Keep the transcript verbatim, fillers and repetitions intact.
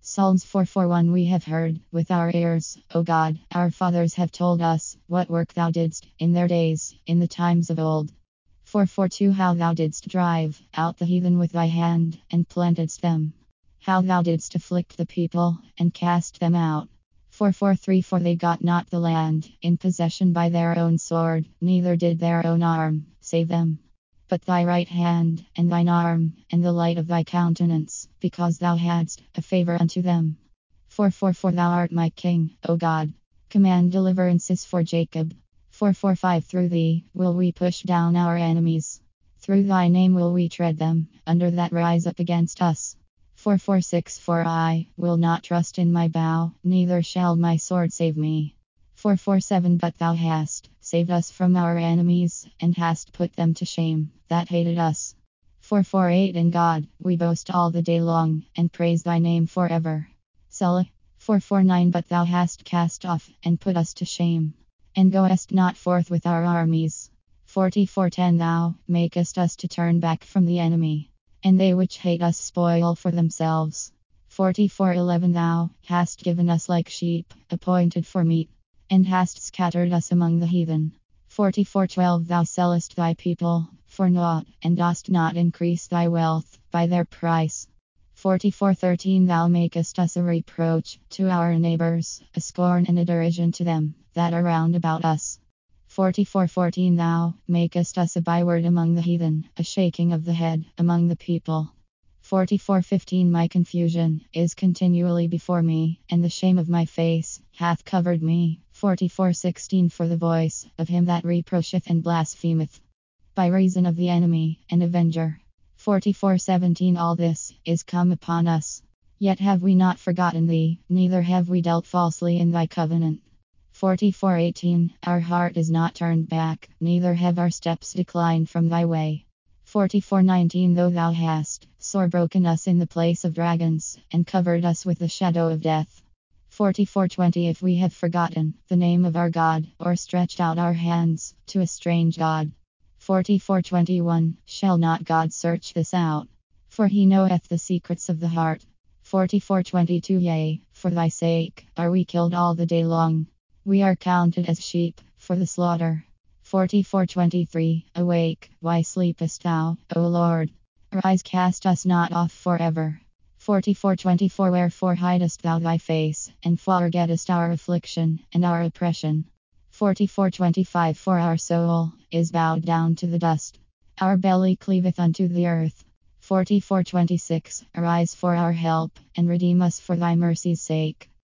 Psalms four forty-one. We have heard with our ears, O God, our fathers have told us what work thou didst in their days, in the times of old. four forty-two. How thou didst drive out the heathen with thy hand, and plantedst them. How thou didst afflict the people, and cast them out. four forty-three. For they got not the land in possession by their own sword, neither did their own arm save them. But thy right hand, and thine arm, and the light of thy countenance, because thou hadst a favor unto them. four forty-four. Thou art my King, O God. Command deliverances for Jacob. four forty-five. Through thee will we push down our enemies. Through thy name will we tread them under that rise up against us. four forty-six. For I will not trust in my bow, neither shall my sword save me. four forty-seven. But thou hast saved us from our enemies, and hast put them to shame that hated us. four forty-eight. In God we boast all the day long, and praise thy name forever. Selah. four forty-nine. But thou hast cast off, and put us to shame, and goest not forth with our armies. forty-four ten. Thou makest us to turn back from the enemy, and they which hate us spoil for themselves. forty-four eleven. Thou hast given us like sheep appointed for meat, and hast scattered us among the heathen. forty-four twelve. Thou sellest thy people for naught, and dost not increase thy wealth by their price. forty-four thirteen. Thou makest us a reproach to our neighbors, a scorn and a derision to them that are round about us. forty-four fourteen. Thou makest us a byword among the heathen, a shaking of the head among the people. forty-four fifteen. My confusion is continually before me, and the shame of my face hath covered me. forty-four sixteen. For the voice of him that reproacheth and blasphemeth, by reason of the enemy and avenger. forty-four seventeen. All this is come upon us, yet have we not forgotten thee, neither have we dealt falsely in thy covenant. forty-four eighteen. Our heart is not turned back, neither have our steps declined from thy way. forty-four nineteen. Though thou hast sore broken us in the place of dragons, and covered us with the shadow of death. forty-four twenty. If we have forgotten the name of our God, or stretched out our hands to a strange God. forty-four twenty-one. Shall not God search this out? For he knoweth the secrets of the heart. forty-four twenty-two. Yea, for thy sake are we killed all the day long. We are counted as sheep for the slaughter. forty-four twenty-three. Awake, why sleepest thou, O Lord? Arise, cast us not off forever. forty-four twenty-four. Wherefore hidest thou thy face, and forgettest our affliction and our oppression? forty-four twenty-five. For our soul is bowed down to the dust, our belly cleaveth unto the earth. forty-four twenty-six. Arise for our help, and redeem us for thy mercy's sake.